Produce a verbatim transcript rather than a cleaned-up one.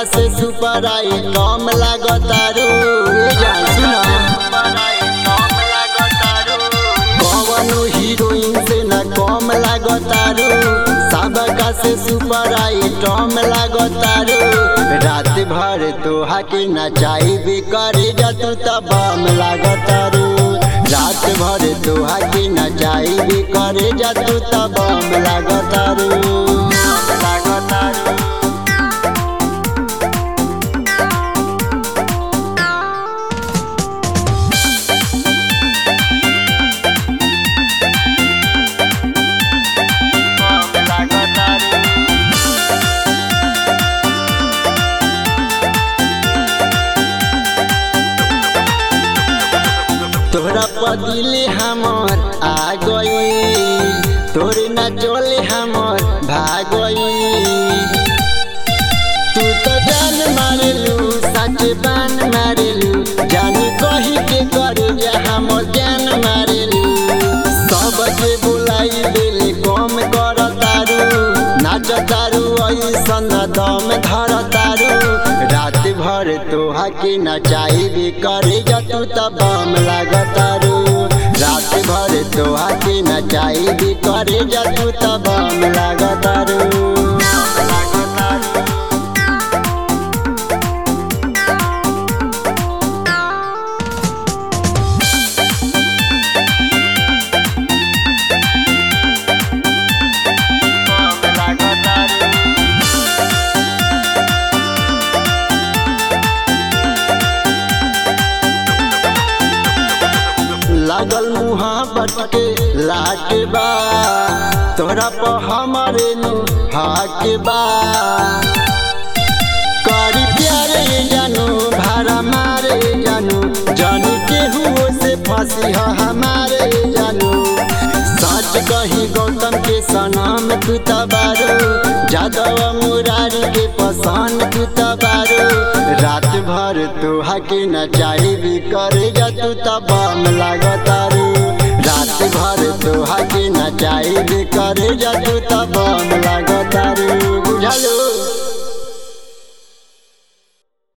से सुपर आई कम लागतारू कवनो हीरोइन से न कम लागतारू सबका से सुपर आई कम लागतारू रात भर तोहा के नचाई भी करे जा तू तब बम लागतारू रात भर तोहा के नचाई भी करे जा तू तब बम लागतारू लागतारू तोहरा पदिले हमर आ गई तोरे न चले हमर भाग तू तो जान मारेलू सच बान मारेलू जान कही के करे जा हमर जान मारेलू सबके बुलाई देले कम कर तारू नाच तारू ऐसन दम धर तारू रात भर तोहा के नचाई भी करे जा तू तब बम लागतारू रात भर तोहा के नचाई भी करे जा तू तब बम लागतारू लागल मुहाबत के लाट बा तोहरा पर हमारे नु हाक बा करी प्यारे जानू भाड़ा मारे जानू जानू केहू से फंसी है हमारे जानू सच कही गौतम के सनम तू तबारो जादव मुरारी के पसंद तू तबारो रात भर तोहा के नचाई भी करे जा तू तब बम लागतारू रात भर तोहा के नचाई भी करे जा तू तब बम लागतारू बुझलो।